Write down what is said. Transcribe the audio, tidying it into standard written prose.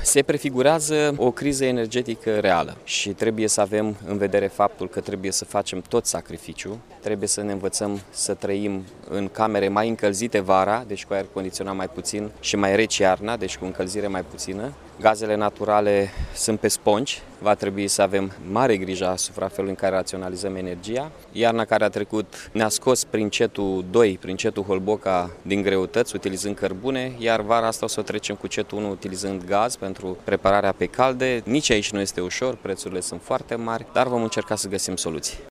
Se prefigurează o criză energetică reală și trebuie să avem în vedere faptul că trebuie să facem tot sacrificiu, trebuie să ne învățăm să trăim în camere mai încălzite vara, deci cu aer condiționat mai puțin, și mai reci iarna, deci cu încălzire mai puțină. Gazele naturale sunt pe spongi, va trebui să avem mare grijă asupra felului în care raționalizăm energia. Iarna care a trecut ne-a scos prin cetul 2, prin cetul Holboca din greutăți, utilizând cărbune, iar vara asta o să o trecem cu cetul 1 utilizând gaz pentru prepararea pe calde. Nici aici nu este ușor, prețurile sunt foarte mari, dar vom încerca să găsim soluții.